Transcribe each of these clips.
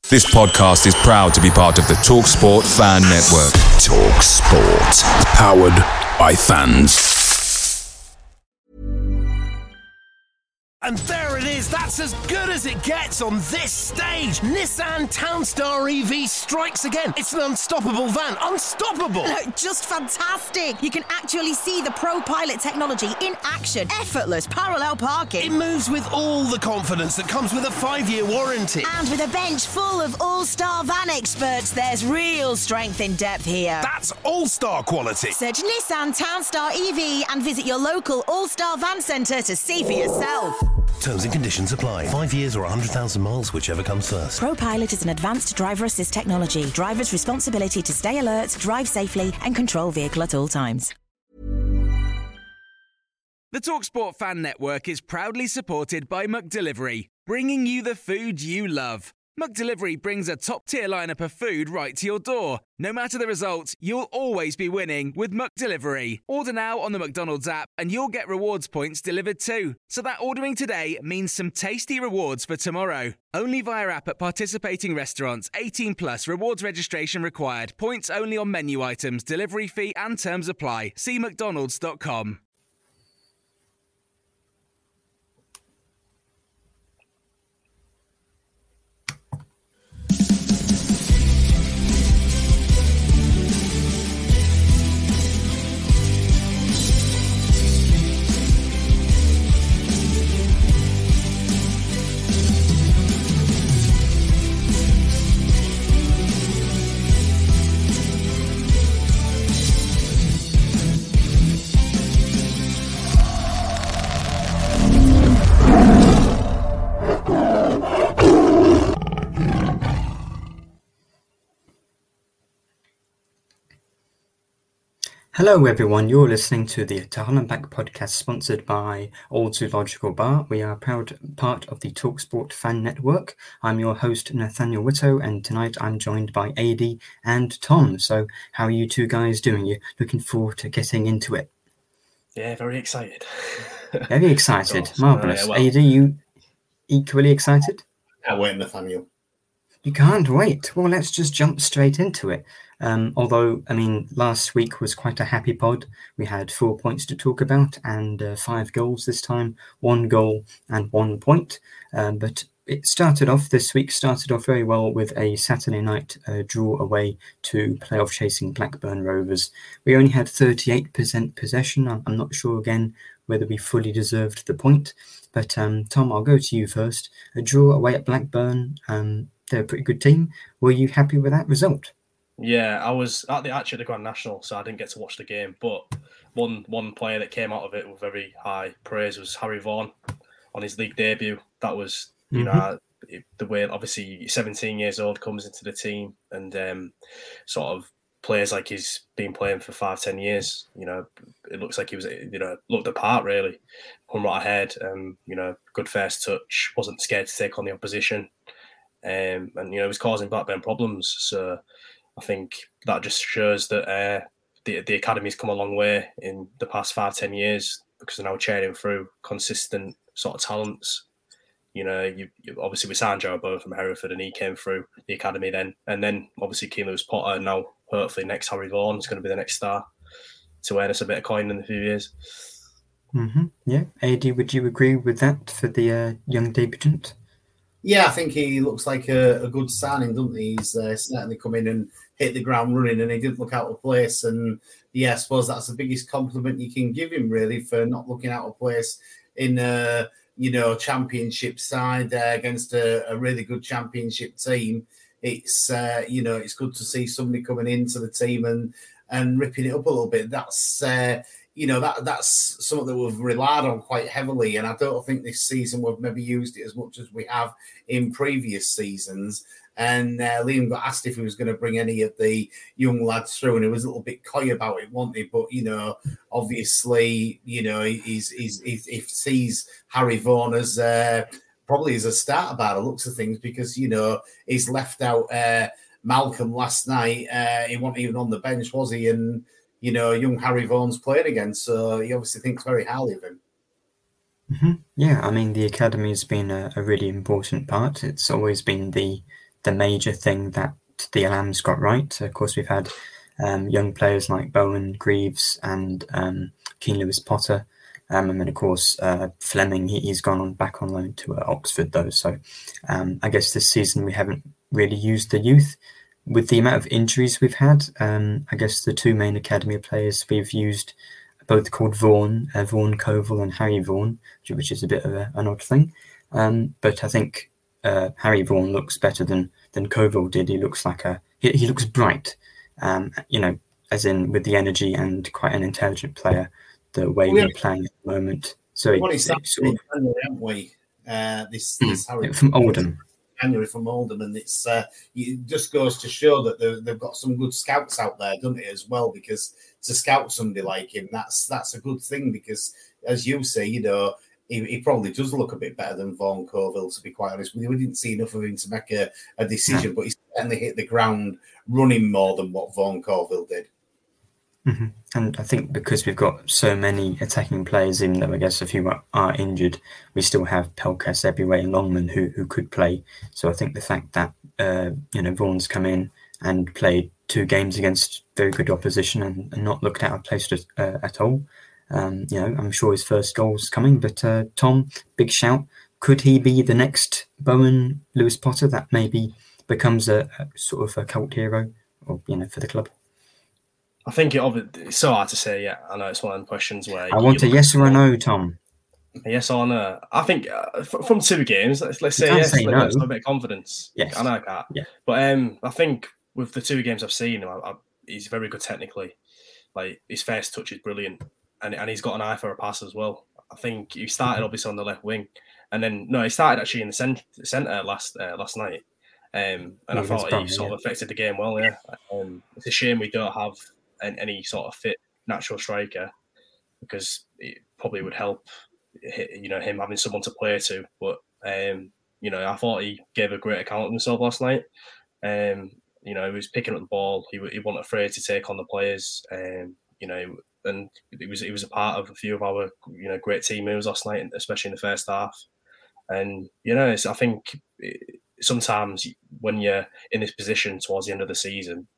This podcast is proud to be part of the TalkSport Fan Network. TalkSport. Powered by fans. And there it is, that's as good as it gets on this stage. Nissan Townstar EV strikes again. It's an unstoppable van, unstoppable. Just fantastic. You can actually see the ProPilot technology in action. Effortless parallel parking. It moves with all the confidence that comes with a 5-year warranty. And with a bench full of all-star van experts, there's real strength in depth here. That's all-star quality. Search Nissan Townstar EV and visit your local all-star van centre to see for yourself. Terms and conditions apply. 5 years or 100,000 miles, whichever comes first. ProPilot is an advanced driver assist technology. Driver's responsibility to stay alert, drive safely and control vehicle at all times. The TalkSport Fan Network is proudly supported by McDelivery, bringing you the food you love. McDelivery brings a top-tier lineup of food right to your door. No matter the result, you'll always be winning with McDelivery. Order now on the McDonald's app and you'll get rewards points delivered too. So that ordering today means some tasty rewards for tomorrow. Only via app at participating restaurants. 18 plus. Rewards registration required. Points only on menu items. Delivery fee and terms apply. See mcdonalds.com. Hello everyone, you're listening to the To Holland Back podcast sponsored by Old Zoological Bar. We are a proud part of the TalkSport Fan Network. I'm your host Nathaniel Whitto and tonight I'm joined by AD and Tom. So how are you two guys doing? You looking forward to getting into it? Yeah, very excited. Very excited, marvellous. AD, you equally excited? Can't wait, Nathaniel. You can't wait. Well, let's just jump straight into it. Although, last week was quite a happy pod. We had 4 points to talk about and 5 goals this time, 1 goal and 1 point. But this week started off very well with a Saturday night draw away to playoff chasing Blackburn Rovers. We only had 38% possession. I'm not sure again whether we fully deserved the point. But Tom, I'll go to you first. A draw away at Blackburn. They're a pretty good team. Were you happy with that result? Yeah, I was at the Grand National, so I didn't get to watch the game. But one player that came out of it with very high praise was Harry Vaughan on his league debut. That was, the way, obviously, 17 years old, comes into the team and sort of plays like he's been playing for 5-10 years. It looks like he was, looked the part, really. Come right ahead, good first touch, wasn't scared to take on the opposition. And it was causing Blackburn problems. So I think that just shows that the academy's come a long way in the past 5-10 years because they're now churning through consistent sort of talents. You obviously we signed Joe Bow from Hereford and he came through the academy then. And then obviously Keane Lewis Potter, and now hopefully next Harry Vaughan is going to be the next star to earn us a bit of coin in a few years. Mm-hmm. Yeah. AD, would you agree with that for the young debutant? Yeah, I think he looks like a good signing, doesn't he? He's certainly come in and hit the ground running and he didn't look out of place. And yeah, I suppose that's the biggest compliment you can give him, really, for not looking out of place in a championship side against a really good championship team. It's it's good to see somebody coming into the team and ripping it up a little bit. That's that's something that we've relied on quite heavily, and I don't think this season we've maybe used it as much as we have in previous seasons. And Liam got asked if he was going to bring any of the young lads through, and he was a little bit coy about it, wasn't he? But obviously, he sees Harry Vaughan as probably as a starter by the looks of things, because he's left out Malcolm last night. He wasn't even on the bench, was he? And young Harry Vaughan's playing again, so he obviously thinks very highly of him. Mm-hmm. Yeah, the academy has been a really important part. It's always been the the major thing that the Alams got right. Of course, we've had young players like Bowen, Greaves, and Keane Lewis-Potter. And then, of course, Fleming, he's gone back on loan to Oxford, though. So I guess this season we haven't really used the youth. With the amount of injuries we've had, I guess the two main academy players we've used both called Vaughan Coval and Harry Vaughan, which is a bit of an odd thing. But I think Harry Vaughan looks better than Coval did. He looks like he looks bright, as in with the energy, and quite an intelligent player, the way we're playing at the moment. So January, haven't we? This Harry from Oldham. January from Oldham, and it just goes to show that they've got some good scouts out there, doesn't it, as well? Because to scout somebody like him, that's a good thing, because as you say, he probably does look a bit better than Vaughan Coval, to be quite honest with you. We didn't see enough of him to make a decision, but he certainly hit the ground running more than what Vaughan Coval did. Mm-hmm. And I think because we've got so many attacking players, even though I guess a few are injured, we still have Pelkas, Ebiway and Longman who could play. So I think the fact that Vaughan's come in and played 2 games against very good opposition and not looked out of place at all. I'm sure his first goal's coming. But Tom, big shout. Could he be the next Bowen Lewis-Potter that maybe becomes a sort of a cult hero, or for the club? I think it's so hard to say. Yeah, I know it's one of the questions where I want a yes or a no, Tom. A yes or no. I think from 2 games, let's say yes. Let's have a bit of confidence. Yes, I know I can't. Yeah, but I think with the 2 games I've seen, he's very good technically. Like, his first touch is brilliant, and he's got an eye for a pass as well. I think he started obviously on the left wing, and then he started actually in the centre last night. And I thought he sort of affected the game well. Yeah, it's a shame we don't have any sort of fit natural striker, because it probably would help him having someone to play to. But I thought he gave a great account of himself last night. He was picking up the ball. He wasn't afraid to take on the players. And he was a part of a few of our great team moves last night, especially in the first half. And I think sometimes when you're in this position towards the end of the season,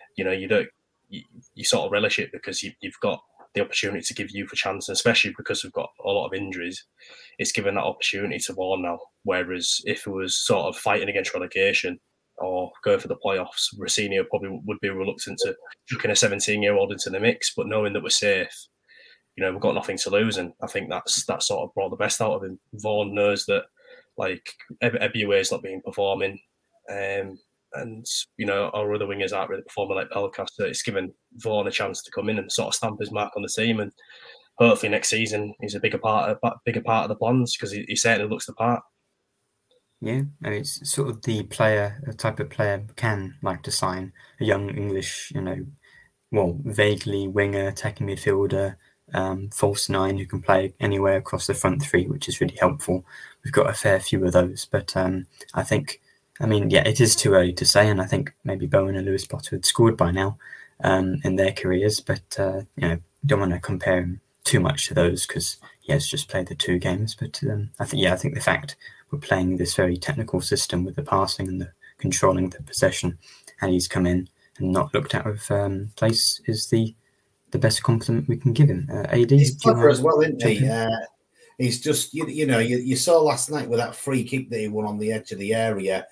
you sort of relish it, because you've got the opportunity to give youth a chance, and especially because we've got a lot of injuries, it's given that opportunity to Vaughan now. Whereas if it was sort of fighting against relegation or going for the playoffs, Rossini probably would be reluctant to chucking a 17-year-old into the mix, but knowing that we're safe, we've got nothing to lose, and I think that sort of brought the best out of him. Vaughan knows that, like, Ebiway is not being performing, and our other wingers aren't really performing like Pelkas. So it's given Vaughan a chance to come in and sort of stamp his mark on the team, and hopefully next season he's a bigger part of the plans, because he certainly looks the part. Yeah, and it's sort of the type of player can like to sign, a young English, vaguely winger, attacking midfielder, false 9 who can play anywhere across the front 3, which is really helpful. We've got a fair few of those, but I think, it is too early to say, and I think maybe Bowen and Lewis-Potter had scored by now in their careers, but don't want to compare him too much to those, because he has just played the 2 games. But I think the fact we're playing this very technical system with the passing and the controlling the possession, and he's come in and not looked out of place, is the best compliment we can give him. AD, he's clever as well, isn't he? He's just, you saw last night with that free kick that he won on the edge of the area.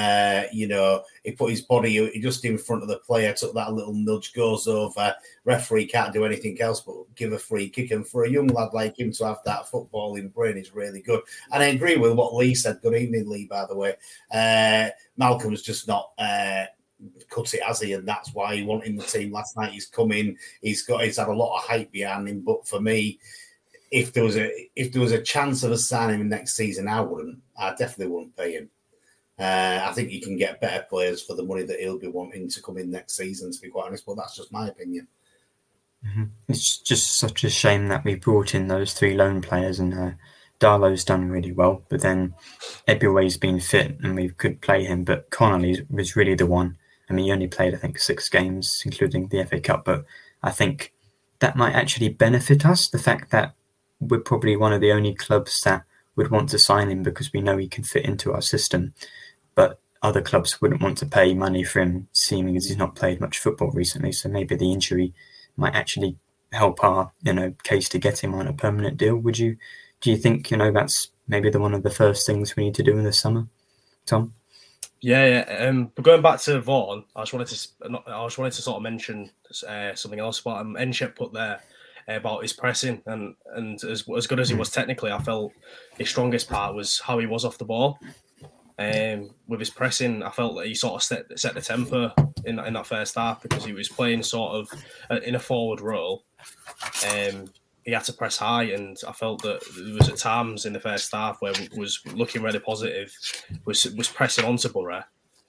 He put his body just in front of the player, took that little nudge, goes over. Referee can't do anything else but give a free kick. And for a young lad like him to have that footballing brain is really good. And I agree with what Lee said. Good evening, Lee, by the way. Malcolm's just not cut it, has he? And that's why he wanted in the team last night. He's come in. He's had a lot of hype behind him. But for me, if there was a chance of us signing him next season, I definitely wouldn't pay him. I think you can get better players for the money that he'll be wanting to come in next season, to be quite honest, but that's just my opinion. Mm-hmm. It's just such a shame that we brought in those 3 loan players, and Darlow's done really well, but then Ebiway's been fit and we could play him, but Connolly was really the one. He only played, I think, 6 games, including the FA Cup, but I think that might actually benefit us, the fact that we're probably one of the only clubs that would want to sign him, because we know he can fit into our system. But other clubs wouldn't want to pay money for him, seeing as he's not played much football recently. So maybe the injury might actually help our, case to get him on a permanent deal. Do you think, that's maybe one of the first things we need to do in the summer, Tom? Yeah. But going back to Vaughan, I just wanted to sort of mention something else about him. Enshep put there about his pressing, and as good as he was technically, I felt his strongest part was how he was off the ball. With his pressing, I felt that he sort of set the tempo in that first half, because he was playing sort of in a forward role. He had to press high, and I felt that there was at times in the first half where it was looking really positive, was pressing onto Borough,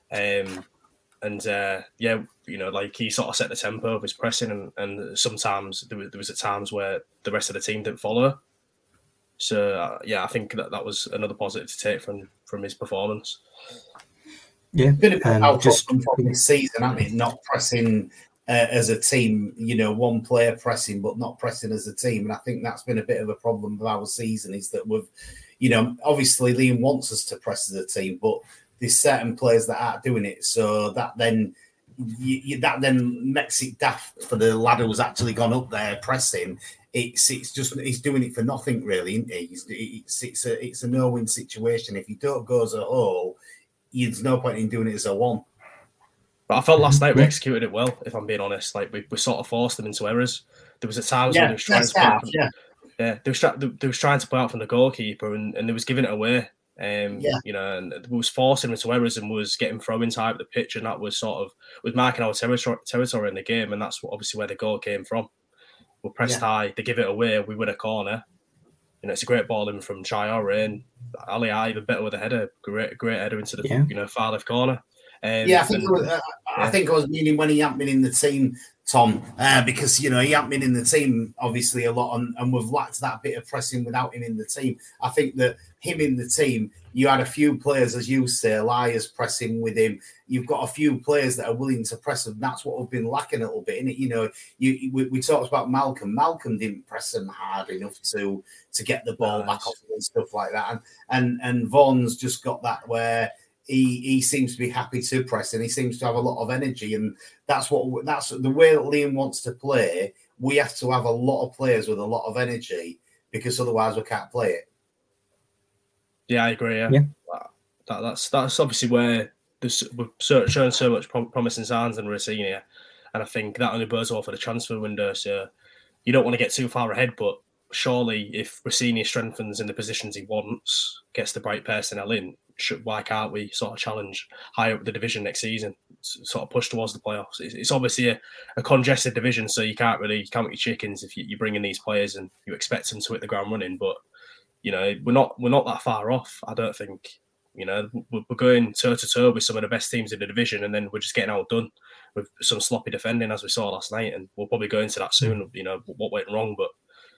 like he sort of set the tempo of his pressing, and sometimes there was at times where the rest of the team didn't follow. So I think that was another positive to take from his performance. Yeah, been a bit just from this season, I mean, not pressing as a team, one player pressing, but not pressing as a team. And I think that's been a bit of a problem of our season, is that we've, obviously Liam wants us to press as a team, but there's certain players that aren't doing it. So that then makes it daft for the lad who's actually gone up there pressing. It's just he's doing it for nothing, really, isn't he? It's a no-win situation. If you don't go as a whole, there's no point in doing it as a one. But I felt last night we executed it well, if I'm being honest. Like we sort of forced them into errors. There was at times when they was trying they was trying to play out from the goalkeeper, and they was giving it away. And we was forcing them into errors, and was getting throw-ins high up the pitch, and that was sort of was marking our territory in the game, and that's obviously where the goal came from. We pressed high, they give it away, we win a corner. It's a great ball in from Traore, and Ali even better with a header, great header into the far left corner. I think I was meaning when he hadn't been in the team, Tom, because he hadn't been in the team obviously a lot, and we've lacked that bit of pressing without him in the team. I think that him in the team, you had a few players, as you say, Elias pressing with him. You've got a few players that are willing to press him. That's what we've been lacking a little bit. And we talked about Malcolm. Malcolm didn't press him hard enough to get the ball back off and stuff like that. And Vaughan's just got that where he seems to be happy to press, and he seems to have a lot of energy, and that's the way that Liam wants to play. We have to have a lot of players with a lot of energy, because otherwise we can't play it. Yeah, I agree. Yeah. That's obviously where we've shown so much promising signs in Rossini, and I think that only bodes well for the transfer window. So you don't want to get too far ahead, but surely if Rossini strengthens in the positions he wants, gets the right personnel in, why can't we sort of challenge higher up the division next season, sort of push towards the playoffs? It's obviously a congested division, so you can't count your chickens if you bring in these players and you expect them to hit the ground running. But we're not that far off. I don't think. We're going toe to toe with some of the best teams in the division, and then we're just getting outdone with some sloppy defending, as we saw last night. And we'll probably go into that soon. What went wrong, but.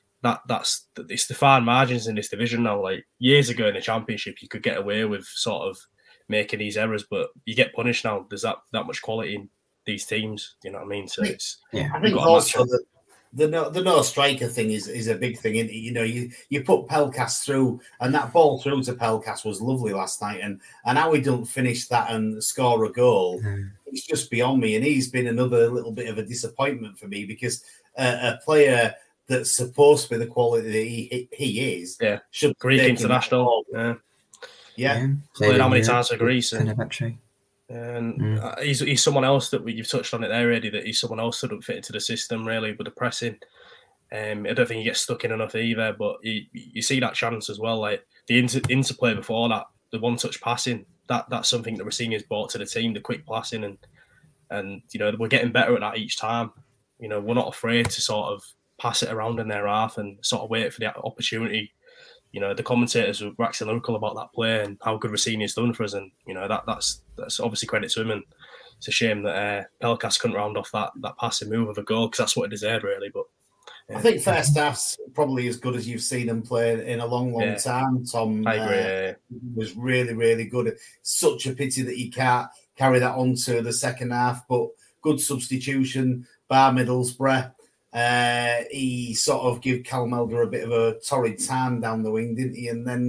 It's the fine margins in this division now. Like years ago in the Championship, you could get away with sort of making these errors, but you get punished now. There's that much quality in these teams. You know what I mean? So I think also the no striker thing is a big thing. You put Pelkas through, and that ball through to Pelkas was lovely last night, and how he don't finish that and score a goal, it's just beyond me. And he's been another little bit of a disappointment for me, because a player that's supposed to be the quality that he is. Yeah, should Greek international. Played how many times for Greece? And he's someone else that you've touched on it there already. That he's someone else that doesn't fit into the system really with the pressing. I don't think he gets stuck in enough either. But you see that chance as well, like the interplay before that, the one-touch passing. That's something that Rossini has brought to the team. The quick passing and we're getting better at that each time. We're not afraid to sort of pass it around in their half and sort of wait for the opportunity. The commentators were waxing lyrical about that play and how good Rossini has done for us, and that's obviously credit to him. And it's a shame that Pelkas couldn't round off that passing move of a goal, because that's what it deserved really. But I think first half's probably as good as you've seen them play in a long time. Tom, I agree. Was really, really good. Such a pity that he can't carry that on to the second half, but good substitution by Middlesbrough. He sort of gave Callum Elder a bit of a torrid time down the wing, didn't he? And then,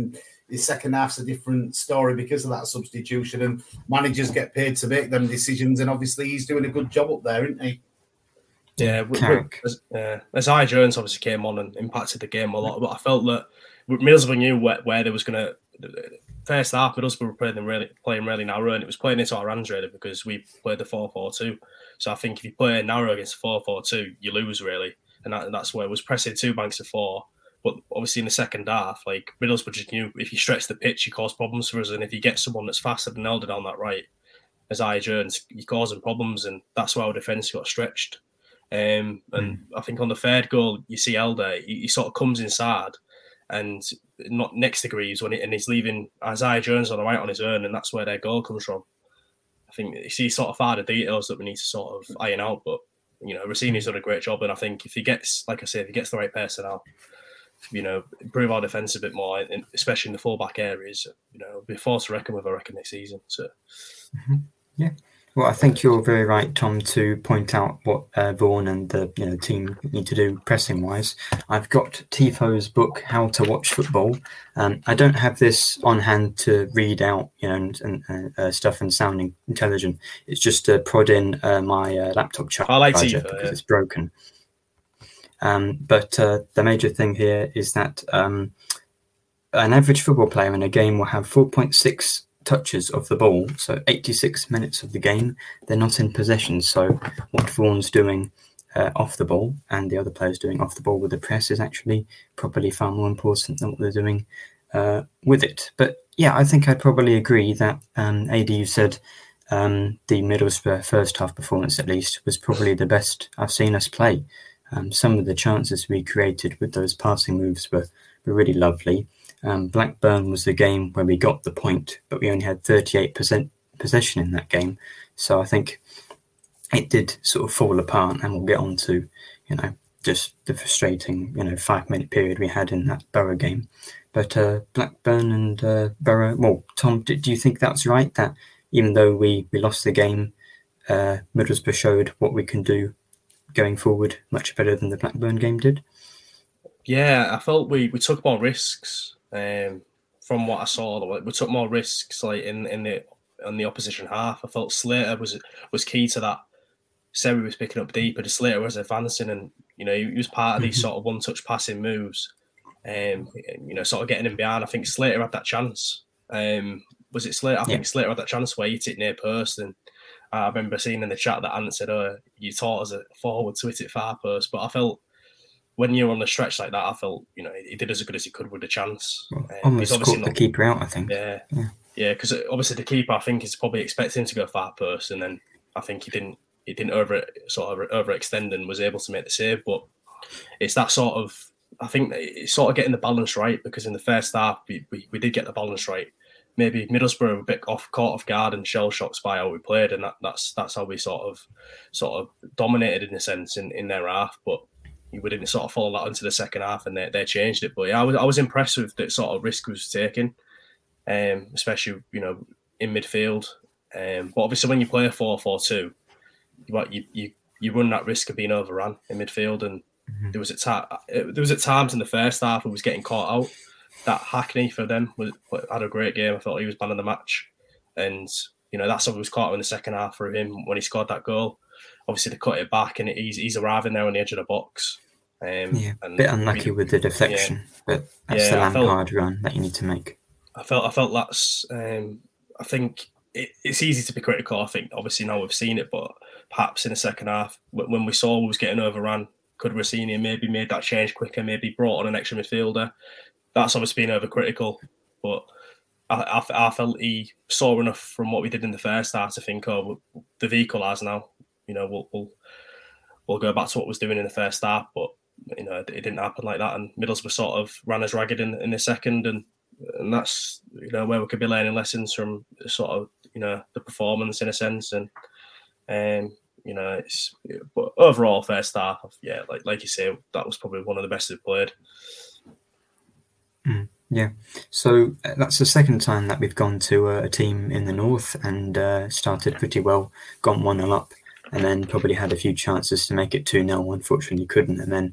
the second half's a different story because of that substitution, and managers get paid to make them decisions. And obviously, he's doing a good job up there, isn't he? Yeah, Isaiah Jones obviously came on and impacted the game a lot, but I felt that Middlesbrough knew where they was going to. First half, Middlesbrough were playing really narrow, and it was playing into our hands really because we played the 4-4-2. So I think if you play narrow against 4-4-2, you lose really, and that's where it was pressing 2 banks of 4. But obviously in the second half, like Middlesbrough just knew if you stretch the pitch, you cause problems for us, and if you get someone that's faster than Elder down that right, Isaiah Jones, you cause them problems, and that's why our defence got stretched. And I think on the third goal, you see Elder, he sort of comes inside and not next to Greaves and he's leaving Isaiah Jones on the right on his own, and that's where their goal comes from. I think you see sort of further details that we need to sort of iron out, but Rossini's done a great job, and I think if he gets, like I say, if he gets the right personnel, improve our defence a bit more, especially in the full-back areas, be forced to reckon with, I reckon, next season. So, yeah. Well, I think you're very right, Tom, to point out what Vaughan and the team need to do pressing-wise. I've got Tifo's book, How to Watch Football. I don't have this on hand to read out, and stuff and sounding intelligent. It's just to prod in my laptop charger. I like Tifo, because it's broken. But the major thing here is that an average football player in a game will have 4.6 touches of the ball, so 86 minutes of the game. They're not in possession, so what Vaughan's doing off the ball and the other players doing off the ball with the press is actually probably far more important than what they're doing with it. But yeah, I think I'd probably agree that AD, you said the Middlesbrough first half performance at least was probably the best I've seen us play. Some of the chances we created with those passing moves were really lovely. Blackburn was the game where we got the point, but we only had 38% possession in that game. So I think it did sort of fall apart, and we'll get on to, just the frustrating, 5-minute period we had in that Borough game. But Blackburn and Borough, well, Tom, do you think that's right? That even though we lost the game, Middlesbrough showed what we can do going forward much better than the Blackburn game did? Yeah, I felt we took more risks. From what I saw, we took more risks like in the opposition half. I felt Slater was key to that. Seri was picking up deeper, but Slater was advancing, and he was part of these sort of one-touch passing moves. Sort of getting him behind. I think Slater had that chance. Was it Slater? I think Slater had that chance where he hit it near post, and I remember seeing in the chat that Ant said, "Oh, you taught us a forward to hit it far post," but I felt. When you're on the stretch like that, I felt, he did as good as he could with the chance. Well, almost caught the keeper out, I think. Yeah, because obviously the keeper, I think, is probably expecting him to go far post, and then I think he didn't overextend and was able to make the save. But it's that sort of, I think it's sort of getting the balance right, because in the first half we did get the balance right. Maybe Middlesbrough were a bit caught off guard and shell shocked by how we played, and that's how we sort of dominated in a sense in their half, but. We didn't sort of follow that into the second half, and they changed it. But yeah, I was impressed with the sort of risk we was taking, especially in midfield. But obviously, when you play a 4-4-2, you run that risk of being overrun in midfield. And there was at times in the first half we was getting caught out. That Hackney for them had a great game. I thought he was man of the match, and that's what we was caught in the second half for him when he scored that goal. Obviously, they cut it back, and he's arriving there on the edge of the box. A bit unlucky with the deflection, but that's the Lampard run that you need to make. I felt that's. I think it's easy to be critical. I think obviously now we've seen it, but perhaps in the second half, when we saw we was getting overrun, could Rossini maybe made that change quicker? Maybe brought on an extra midfielder. That's obviously been overcritical, but. I felt he saw enough from what we did in the first half to think, the equaliser now. We'll go back to what was doing in the first half, but it didn't happen like that. And Middlesbrough sort of ran us ragged in the second, and that's where we could be learning lessons from sort of the performance in a sense. And but overall first half, like you say, that was probably one of the best we've played. Yeah, so that's the second time that we've gone to a team in the north and started pretty well, gone 1-0 up, and then probably had a few chances to make it 2-0. Unfortunately, couldn't, and then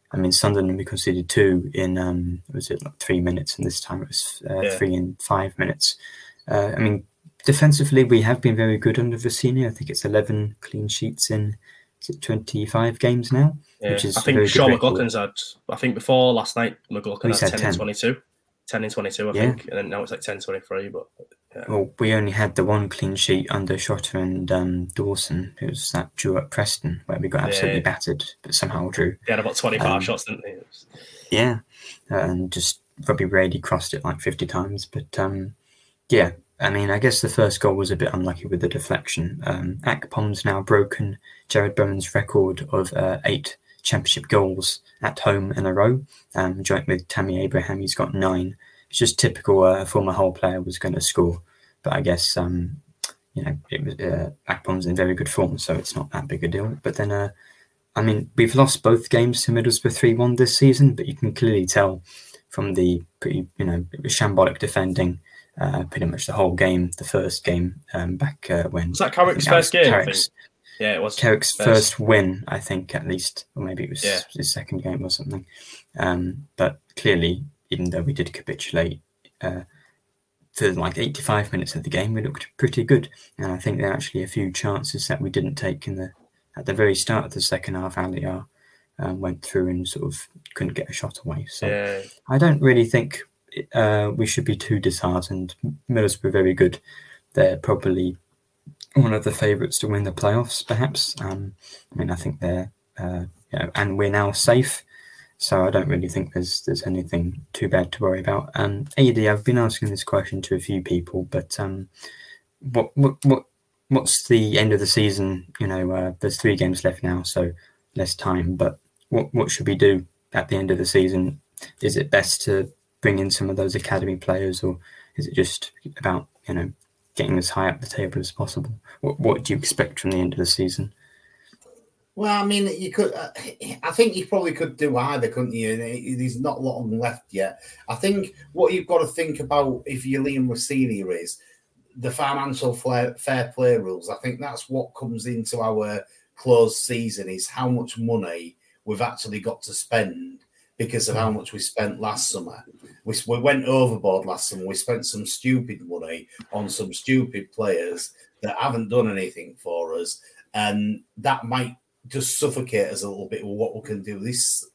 I mean, Sunderland, we conceded 2 in, was it like 3 minutes, and this time it was 3 in 5 minutes. I mean, defensively, we have been very good under Vecini. I think it's 11 clean sheets in 25 games now, which is I think Sean McLaughlin's had, I think before last night, McLaughlin had 10 in 22. 10 in 22, I think, and then now it's like 10 23. But well, we only had the one clean sheet under Shotter and Dawson. It was that drew at Preston where we got absolutely battered, but somehow drew. They had about 25 shots, didn't they? Yeah, and just Robbie Brady crossed it like 50 times. But yeah, I mean, I guess the first goal was a bit unlucky with the deflection. Akpom's now broken Jared Bowen's record of 8 championship goals at home in a row, joint with Tammy Abraham. He's got 9. It's just typical a former Hull player was going to score, but I guess it was Akpom's in very good form, so it's not that big a deal. But then I mean, we've lost both games to Middlesbrough 3-1 this season, but you can clearly tell from the pretty it was shambolic defending pretty much the whole game. The first game back when was that Carrick's first game? I think. Yeah, it was Carrick's first win, I think, at least, or maybe it was his second game or something. But clearly, even though we did capitulate for like 85 minutes of the game, we looked pretty good. And I think there are actually a few chances that we didn't take at the very start of the second half. Aliar went through and sort of couldn't get a shot away. So I don't really think we should be too disheartened. Middlesbrough are very good. They're probably one of the favourites to win the playoffs, perhaps. I mean, I think they're, and we're now safe, so I don't really think there's anything too bad to worry about. AD, I've been asking this question to a few people, but what's the end of the season? There's 3 games left now, so less time. But what should we do at the end of the season? Is it best to bring in some of those academy players, or is it just about getting as high up the table as possible? What do you expect from the end of the season? Well, I mean, you could. I think you probably could do either, couldn't you? There's not a lot of them left yet. I think what you've got to think about if you're Liam Rossini is the financial fair play rules. I think that's what comes into our closed season, is how much money we've actually got to spend because of how much we spent last summer. We went overboard last summer. We spent some stupid money on some stupid players that haven't done anything for us. And that might just suffocate us a little bit with what we can do this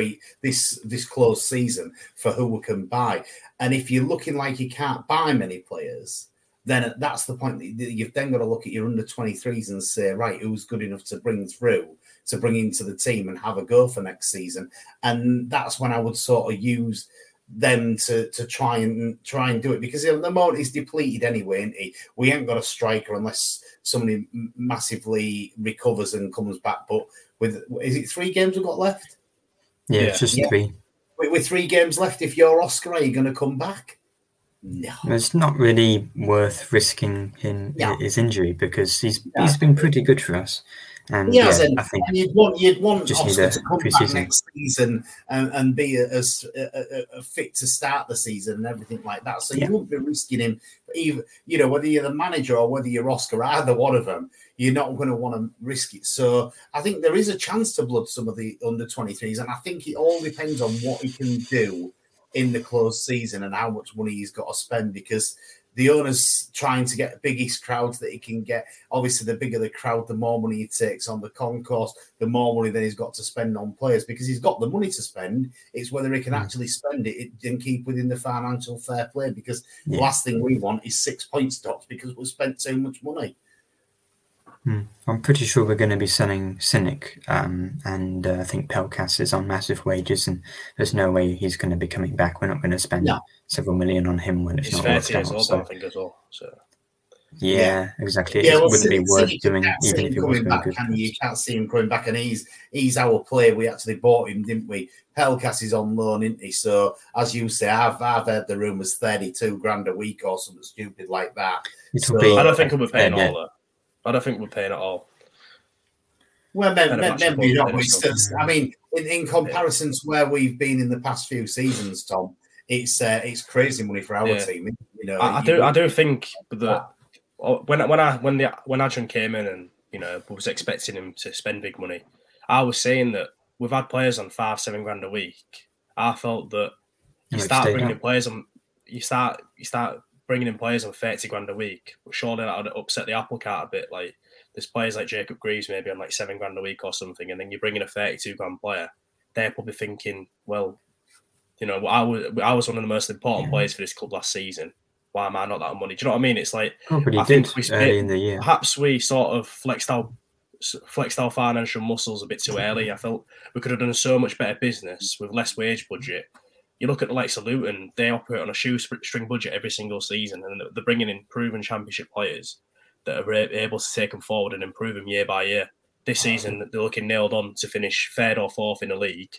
closed season for who we can buy. And if you're looking like you can't buy many players, then that's the point. You've then got to look at your under-23s and say, right, who's good enough to bring into the team and have a go for next season. And that's when I would sort of use them to try and do it, because at the moment he's depleted anyway, isn't he? We ain't got a striker unless somebody massively recovers and comes back. But is it 3 games we've got left? Yeah, it's just 3. With 3 games left, if you're Oscar, are you going to come back? No, it's not really worth risking his injury, because he's been pretty good for us. And I think you'd want Oscar to come back next season and be as fit to start the season and everything like that. So you wouldn't be risking him, either. Whether you're the manager or whether you're Oscar, either one of them, you're not going to want to risk it. So I think there is a chance to blood some of the under-23s, and I think it all depends on what he can do in the closed season and how much money he's got to spend, because the owner's trying to get the biggest crowds that he can get. Obviously, the bigger the crowd, the more money he takes on the concourse, the more money then he's got to spend on players, because he's got the money to spend. It's whether he can actually spend it and keep within the financial fair play, because the last thing we want is 6 point stops because we've spent too much money. I'm pretty sure we're going to be selling Cynic, and I think Pelkas is on massive wages, and there's no way he's going to be coming back. We're not going to spend several million on him when it's not worked out. I think as well. So. Yeah, exactly. It wouldn't be worth doing even if he was back. good. You can't see him coming back, and he's our player. We actually bought him, didn't we? Pelkas is on loan, isn't he? So as you say, I've heard the rumours $32,000 a week or something stupid like that. I don't think we'll be paying all that. I don't think we're paying at all. Well, maybe not. I mean, in comparison to where we've been in the past few seasons, Tom, it's crazy money for our team. I do think that when Adrian came in and was expecting him to spend big money, I was saying that we've had players on 5-7 grand a week. I felt that you Yeah, start stayed bringing up. in players on, you start bringing in players on 30 grand a week. But surely that would upset the apple cart a bit. Like there's players like Jacob Greaves maybe on like 7 grand a week or something, and then you bring in a 32 grand player. They're probably thinking, well, you know, I was one of the most important players for this club last season. Why am I not that money? Do you know what I mean? It's like Probably I did think we early in the year. perhaps we sort of flexed our financial muscles a bit too early. I felt we could have done so much better business with less wage budget. You look at the likes of Luton; they operate on a shoestring budget every single season, and they're bringing in proven Championship players that are able to take them forward and improve them year by year. This season, they're looking nailed on to finish third or fourth in the league.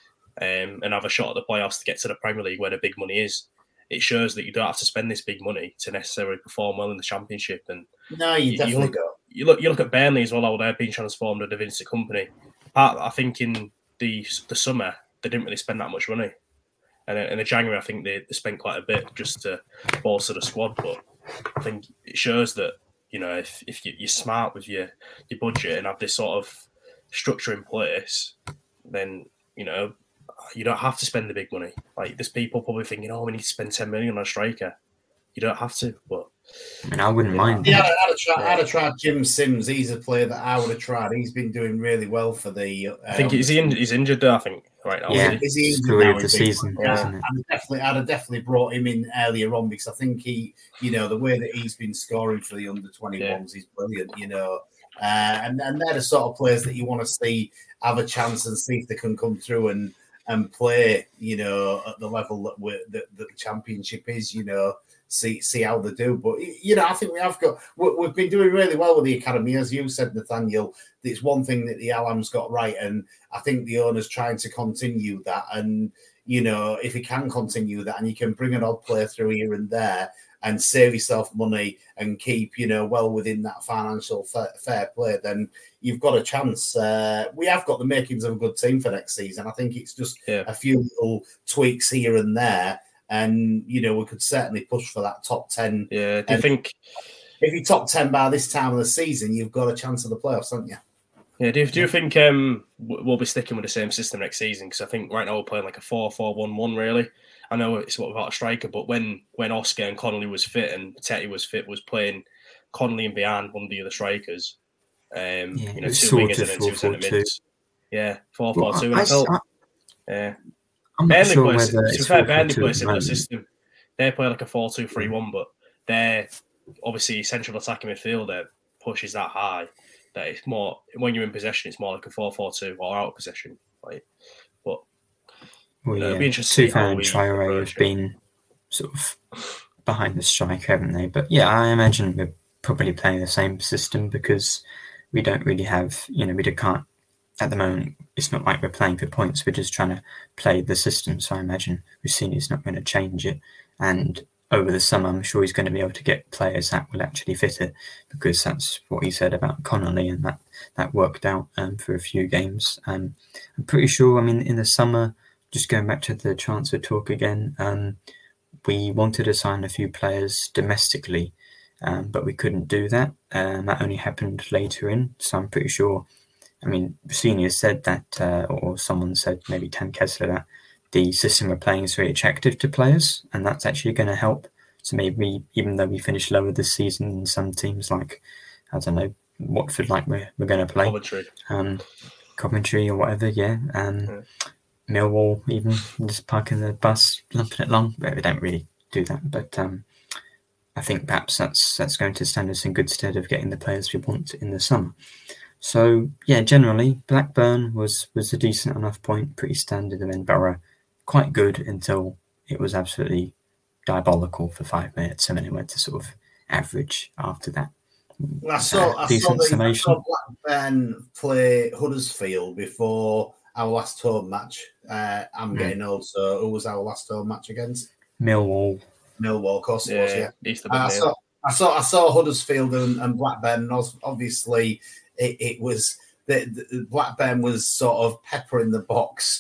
And have a shot at the playoffs to get to the Premier League where the big money is. It shows that you don't have to spend this big money to necessarily perform well in the Championship. And No, you definitely don't. You look at Burnley as well, how they're being transformed into Vincent Kompany. I think in the summer they didn't really spend that much money, and in the January I think they spent quite a bit just to bolster the squad. But I think it shows that, you know, if you're smart with your budget and have this sort of structure in place, then, you know, you don't have to spend the big money. Like there's people probably thinking, oh, we need to spend 10 million on a striker. You don't have to, but I mean, I wouldn't mind. Yeah, I'd have tried Jim Sims. He's a player that I would have tried. He's been doing really well for the. I think he's injured though, I think, right now. Yeah, is he injured story now, of the is he? season, isn't it? I'd have definitely brought him in earlier on because I think he, you know, the way that he's been scoring for the under-21s is brilliant, you know. And they're the sort of players that you want to see have a chance and see if they can come through and play, you know, at the level that the Championship is, you know. See how they do, but you know, I think we've been doing really well with the academy, as you said, Nathaniel. It's one thing that the Alam's got right, and I think the owner's trying to continue that. And you know, if he can continue that, and you can bring an odd player through here and there, and save yourself money and keep, you know, well within that financial fair play, then you've got a chance. We have got the makings of a good team for next season. I think it's just a few little tweaks here and there. And, you know, we could certainly push for that top 10. Yeah, do you think... If you're top 10 by this time of the season, you've got a chance of the playoffs, haven't you? Yeah, do you think we'll be sticking with the same system next season? Because I think right now we're playing like a 4-4-1-1, really. I know it's without a striker, but when Oscar and Connolly was fit and Teti was fit, was playing Connolly and behind one of the other strikers. You know, two wingers and then two centre mids. Yeah, 4-4-2. Yeah. Burnley plays a similar system. They play like a 4-2-3-1, but they're obviously central attacking midfielder pushes that high that it's more, when you're in possession, it's more like a 4-4-2 or out of possession. Like, but it'll be interesting. Tufan and Traore have been sort of behind the striker, haven't they? But yeah, I imagine we're probably playing the same system because we don't really have, you know, we can't. At the moment, it's not like we're playing for points. We're just trying to play the system. So I imagine Rossini's not going to change it. And over the summer, I'm sure he's going to be able to get players that will actually fit it, because that's what he said about Connolly, and that worked out for a few games. I'm pretty sure, I mean, in the summer, just going back to the transfer talk again, we wanted to sign a few players domestically, but we couldn't do that. That only happened later in. So I'm pretty sure, I mean, Rossini said that, or someone said, maybe Tam Kessler, that the system we're playing is very attractive to players, and that's actually going to help. So maybe, even though we finished lower this season in some teams like, I don't know, Watford, like we're going to play. Coventry or whatever, yeah. Millwall, even, just parking the bus, lumping it along. But we don't really do that. But I think perhaps that's going to stand us in good stead of getting the players we want in the summer. So, yeah, generally, Blackburn was a decent enough point, pretty standard, and then Borough quite good until it was absolutely diabolical for 5 minutes, and then it went to sort of average after that. I saw Blackburn play Huddersfield before our last home match. I'm getting old, so who was our last home match against? Millwall, of course it was, yeah. I saw Huddersfield and Blackburn, and obviously it was the Blackburn was sort of peppering the box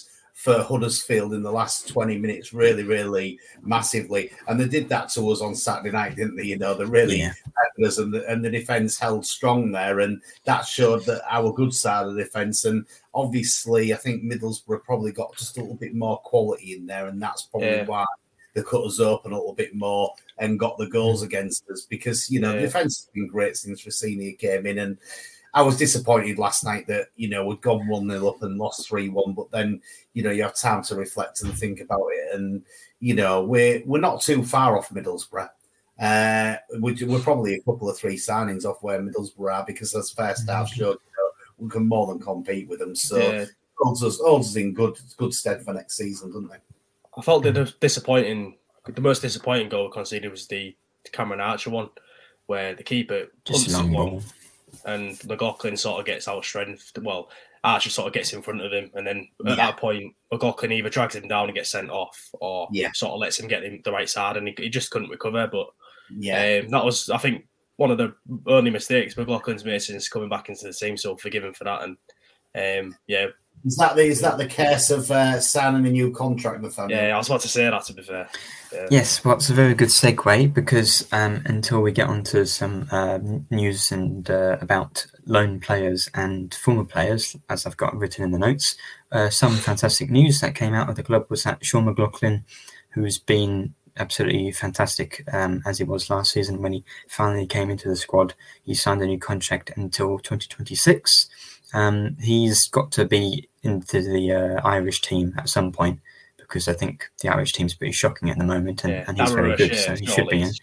for Huddersfield in the last 20 minutes, really, really massively. And they did that to us on Saturday night, didn't they? They really affected us, and the defence held strong there, and that showed that our good side of the defence. And obviously, I think Middlesbrough probably got just a little bit more quality in there, and that's probably why they cut us open a little bit more and got the goals against us, because, the defence has been great since Rossini came in. And I was disappointed last night that, we'd gone 1-0 up and lost 3-1, but then, you have time to reflect and think about it. And, we're not too far off Middlesbrough. We're probably a couple of 3 signings off where Middlesbrough are, because as first half showed, we can more than compete with them. So holds us in good stead for next season, doesn't they? I felt that the most disappointing goal conceded was the Cameron Archer one, where the keeper punts it long, and McLaughlin sort of gets outstrengthed. Well, Archer sort of gets in front of him, and then at that point, McLaughlin either drags him down and gets sent off, or sort of lets him get him the right side, and he just couldn't recover. But that was, I think, one of the only mistakes McLaughlin's made since coming back into the team. So forgive him for that. And Is that the curse of signing a new contract, Nathaniel? Yeah, I was about to say that, to be fair. Yeah. Yes, well, it's a very good segue, because until we get onto some news and about loan players and former players, as I've got written in the notes, some fantastic news that came out of the club was that Sean McLaughlin, who's been absolutely fantastic as he was last season when he finally came into the squad, he signed a new contract until 2026. He's got to be into the Irish team at some point, because I think the Irish team's pretty shocking at the moment, and he's very good, so he should be in.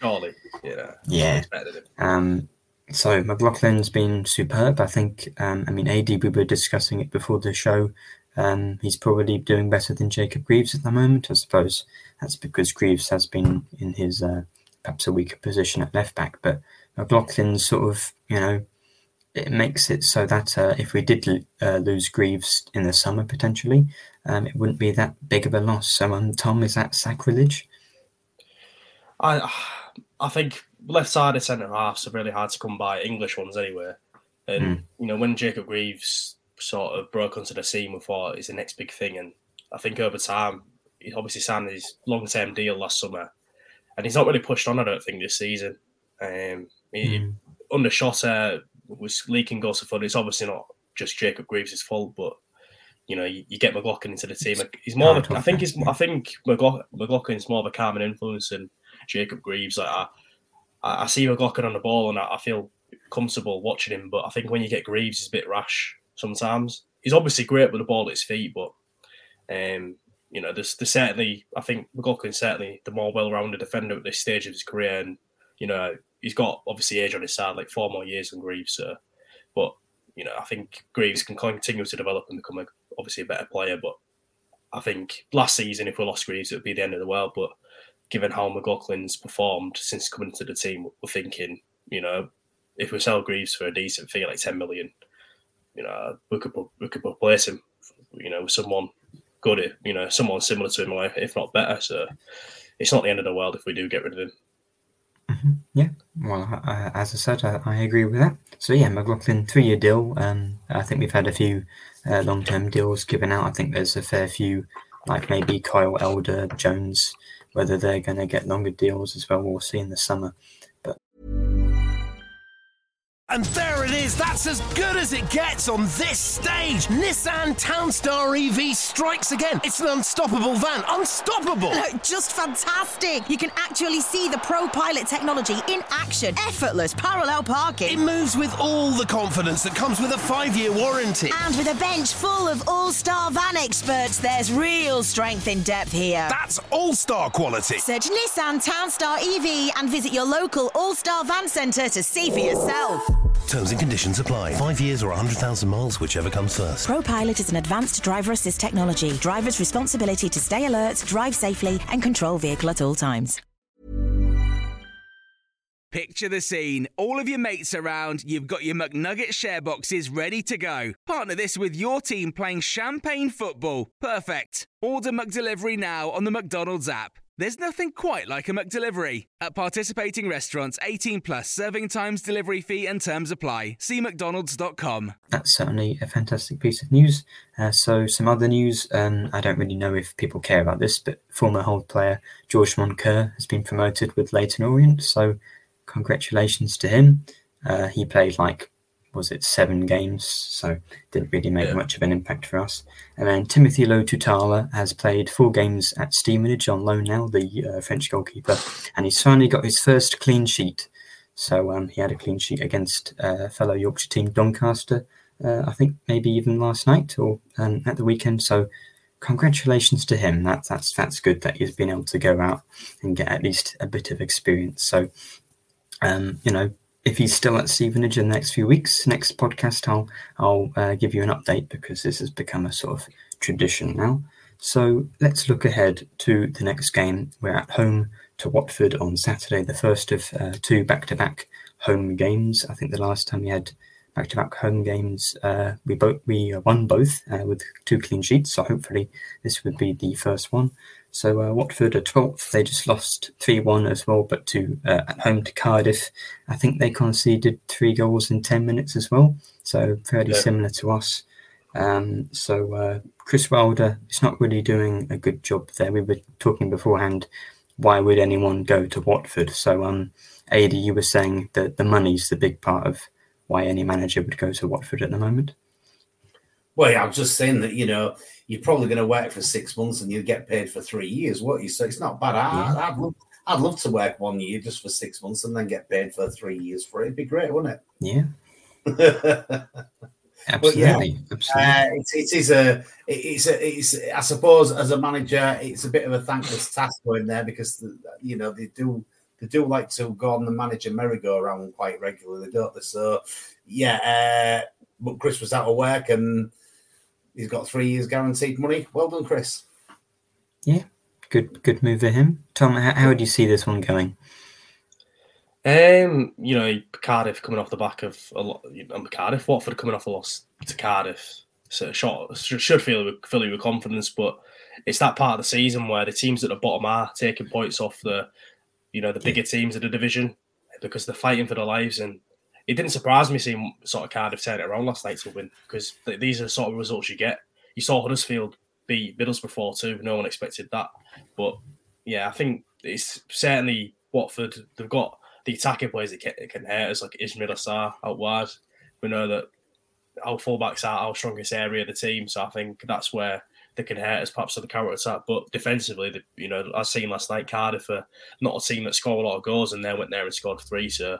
So McLaughlin's been superb. I think, AD, we were discussing it before the show. He's probably doing better than Jacob Greaves at the moment. I suppose that's because Greaves has been in his perhaps a weaker position at left back, but McLaughlin's sort of, it makes it so that if we did lose Greaves in the summer, potentially, it wouldn't be that big of a loss. So, Tom, is that sacrilege? I think left-sided centre-halves are really hard to come by, English ones anyway. And, when Jacob Greaves sort of broke onto the scene, we thought it's the next big thing. And I think over time, he obviously signed his long-term deal last summer. And he's not really pushed on, I don't think, this season. Undershot was leaking goals for fun. It's obviously not just Jacob Greaves' fault, but you get McLaughlin into the team. He's more. I think McLaughlin's more of a calming influence than Jacob Greaves. Like I see McLaughlin on the ball and I feel comfortable watching him, but I think when you get Greaves, he's a bit rash sometimes. He's obviously great with the ball at his feet, but there's certainly, I think McLaughlin's certainly the more well-rounded defender at this stage of his career, and he's got obviously age on his side, like 4 more years than Greaves. But I think Greaves can continue to develop and become obviously a better player. But I think last season, if we lost Greaves, it would be the end of the world. But given how McLaughlin's performed since coming into the team, we're thinking, if we sell Greaves for a decent figure like 10 million, we could replace him, with someone good, someone similar to him, if not better. So it's not the end of the world if we do get rid of him. Yeah, well, as I said, I agree with that. So yeah, McLaughlin, 3-year deal. I think we've had a few long-term deals given out. I think there's a fair few, like maybe Kyle Elder, Jones, whether they're going to get longer deals as well. We'll see in the summer. And there it is, that's as good as it gets on this stage. Nissan Townstar EV strikes again. It's an unstoppable van, unstoppable. Just fantastic. You can actually see the ProPilot technology in action. Effortless parallel parking. It moves with all the confidence that comes with a 5-year warranty. And with a bench full of all-star van experts, there's real strength in depth here. That's all-star quality. Search Nissan Townstar EV and visit your local all-star van centre to see for yourself. Terms and conditions apply. 5 years or 100,000 miles, whichever comes first. ProPilot is an advanced driver assist technology. Driver's responsibility to stay alert, drive safely, and control vehicle at all times. Picture the scene. All of your mates around, you've got your McNugget share boxes ready to go. Partner this with your team playing champagne football. Perfect. Order McDelivery now on the McDonald's app. There's nothing quite like a McDelivery. At participating restaurants, 18 plus, serving times, delivery fee and terms apply. See mcdonalds.com. That's certainly a fantastic piece of news. So some other news, I don't really know if people care about this, but former Hull player George Moncur has been promoted with Leyton Orient, so congratulations to him. He played 7 games, so didn't really make much of an impact for us. And then Timothy Lo-Tutala has played 4 games at Stevenage on loan now, the French goalkeeper, and he's finally got his first clean sheet. So he had a clean sheet against fellow Yorkshire team Doncaster, I think maybe even last night or at the weekend. So congratulations to him. That's good that he's been able to go out and get at least a bit of experience. So, if he's still at Stevenage in the next few weeks, next podcast, I'll give you an update because this has become a sort of tradition now. So let's look ahead to the next game. We're at home to Watford on Saturday, the first of 2 back-to-back home games. I think the last time we had back-to-back home games, we won both with 2 clean sheets. So hopefully this would be the first one. So Watford are 12th. They just lost 3-1 as well, but at home to Cardiff. I think they conceded 3 goals in 10 minutes as well. So fairly similar to us. So Chris Wilder is not really doing a good job there. We were talking beforehand, why would anyone go to Watford? So Adi, you were saying that the money's the big part of why any manager would go to Watford at the moment. Well, yeah, I'm just saying that, you're probably going to work for 6 months and you get paid for 3 years, won't you? So it's not bad. I'd love to work 1 year just for 6 months and then get paid for 3 years for it. It'd be great, wouldn't it? Yeah. Absolutely. It's I suppose as a manager, it's a bit of a thankless task going there because they do like to go on the manager merry-go-round quite regularly, don't they? So but Chris was out of work and he's got 3 years guaranteed money. Well done, Chris. Yeah, good move for him. Tom, how would you see this one going? Cardiff coming off the back of a lot. Watford coming off a loss to Cardiff, so should fill you with confidence. But it's that part of the season where the teams at the bottom are taking points off the bigger teams of the division because they're fighting for their lives. And it didn't surprise me seeing sort of Cardiff turn it around last night to win because these are the sort of results you get. You saw Huddersfield beat Middlesbrough 4-2. No one expected that, but yeah, I think it's certainly Watford. They've got the attacking players that can hurt us, like Ismail Assar out wide. We know that our fullbacks are our strongest area of the team, so I think that's where they can hurt us, perhaps on the counter attack. But defensively, I seen last night Cardiff are not a team that score a lot of goals, and they went there and scored 3. So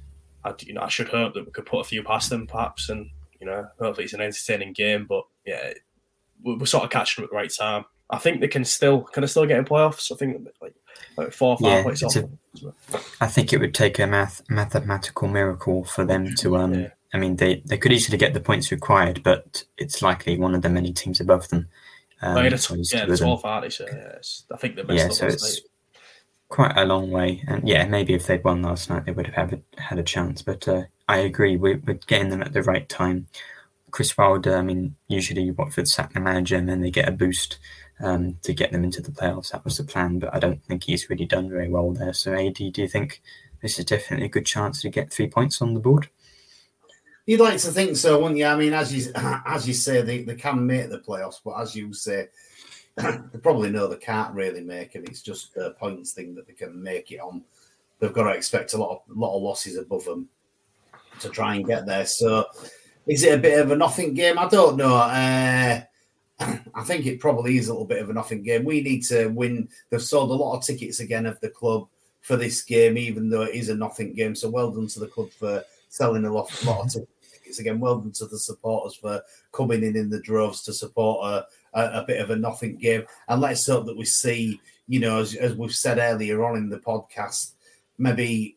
I should hope that we could put a few past them, perhaps, and hopefully it's an entertaining game. But yeah, we're sort of catching them at the right time. I think they can still get in playoffs. I think like 4 or 5 points off. I think it would take a mathematical miracle for them to. I mean, they could easily get the points required, but it's likely one of the many teams above them. The 12th party. So I think the best. Yeah, so it's quite a long way. And yeah, maybe if they'd won last night, they would have had a chance. But I agree, we're getting them at the right time. Chris Wilder, I mean, usually Watford sack the manager and then they get a boost to get them into the playoffs. That was the plan, but I don't think he's really done very well there. So, AD, do you think this is definitely a good chance to get 3 points on the board? You'd like to think so, wouldn't you? I mean, as you say, they can make the playoffs, but as you say, they probably know they can't really make it. It's just a points thing that they can make it on. They've got to expect a lot of losses above them to try and get there. So, is it a bit of a nothing game? I don't know. I think it probably is a little bit of a nothing game. We need to win. They've sold a lot of tickets again of the club for this game, even though it is a nothing game. So well done to the club for selling a lot of tickets again. Well done to the supporters for coming in the droves to support a bit of a nothing game. And let's hope that we see, as we've said earlier on in the podcast, maybe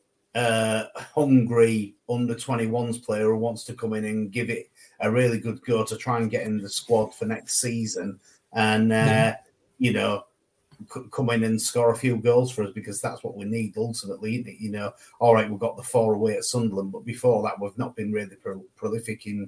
hungry under-21s player who wants to come in and give it a really good go to try and get in the squad for next season and, come in and score a few goals for us because that's what we need ultimately. All right, we've got the 4 away at Sunderland, but before that, we've not been really prolific in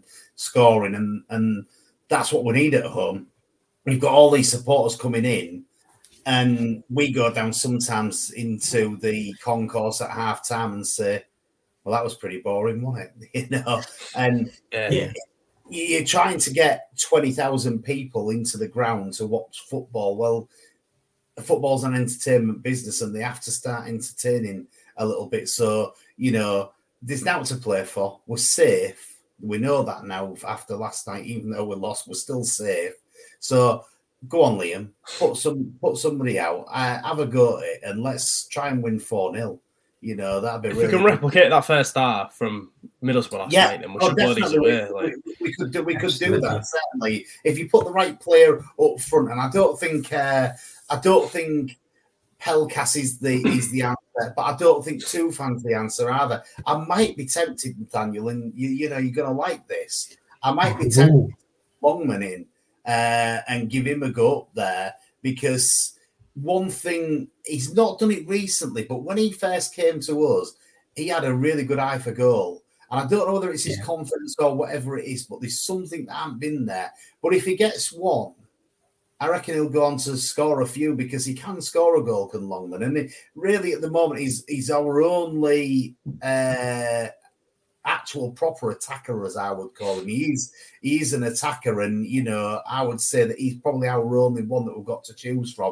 scoring and that's what we need at home. We've got all these supporters coming in And we go down sometimes into the concourse at half time and say, well, that was pretty boring, wasn't it? And you're trying to get 20,000 people into the ground to watch football. Well, football's an entertainment business and they have to start entertaining a little bit. So, there's now to play for. We're safe. We know that now after last night, even though we lost, we're still safe. So, go on, Liam. Put somebody out. Have a go at it, and let's try and win 4-0. That'd be. If we can replicate that first half from Middlesbrough last night, then we should blow these away. We could do that certainly if you put the right player up front. And I don't think Pelkas is the answer, but I don't think Tufan's the answer either. I might be tempted, Nathaniel, and you're going to like this. I might be tempted to put Longman in. And give him a go up there, because one thing, he's not done it recently, but when he first came to us, he had a really good eye for goal. And I don't know whether it's his confidence or whatever it is, but there's something that hasn't been there. But if he gets one, I reckon he'll go on to score a few, because he can score a goal, can Longman. And really at the moment, he's our only actual proper attacker, as I would call him. He's an attacker, and I would say that he's probably our only one that we've got to choose from.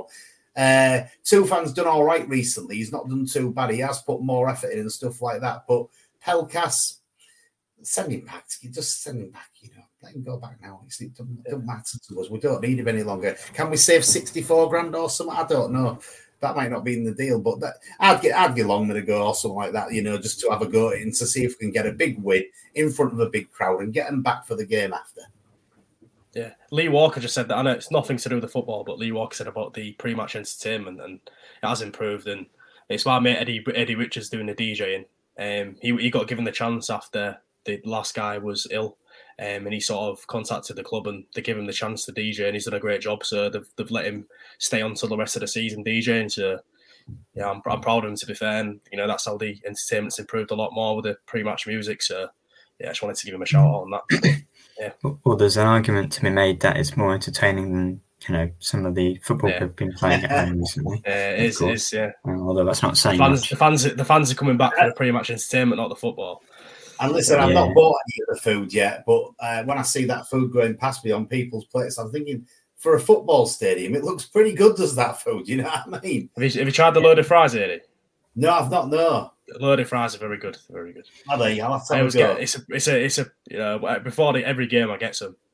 Tufan's done all right recently. He's not done too bad. He has put more effort in and stuff like that. But Pelkas, send him back. Just send him back. Let him go back now. It doesn't matter to us. We don't need him any longer. Can we save 64 grand or something? I don't know. That might not be in the deal, but I'd get Longman to go or something like that, just to have a go at it and to see if we can get a big win in front of a big crowd and get them back for the game after. Yeah, Lee Walker just said that. I know it's nothing to do with the football, but Lee Walker said about the pre-match entertainment, and it has improved. And it's my mate Eddie Richards doing the DJing. He got given the chance after the last guy was ill. And he sort of contacted the club and they gave him the chance to DJ, and he's done a great job. So they've let him stay on till the rest of the season DJing. So yeah, I'm proud of him, to be fair. And that's how the entertainment's improved a lot more with the pre-match music. So yeah, I just wanted to give him a shout out on that. Yeah. Well, there's an argument to be made that it's more entertaining than some of the football we've been playing at home recently. It is. Although that's not saying the fans are coming back for the pre-match entertainment, not the football. And listen, I've not bought any of the food yet, but when I see that food going past me on people's plates, I'm thinking, for a football stadium, it looks pretty good, does that food? You know what I mean? Have you tried the loaded fries, Eddie? No, I've not, no. The loaded fries are very good, very good. Are they? I'll have to have a go. It's a before every game I get some,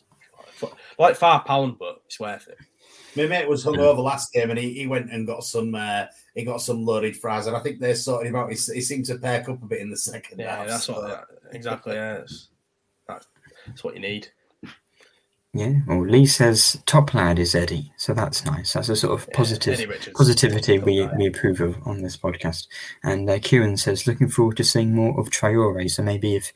like £5, but it's worth it. My mate was hungover last game, and he went and got some. He got some loaded fries, and I think they're sorting him out. He seemed to perk up a bit in the second half. Yeah, that's exactly. Yeah, that's what you need. Yeah, well, Lee says top lad is Eddie, so that's nice. That's a sort of positivity we approve of on this podcast. And Kieran says looking forward to seeing more of Traore. So maybe if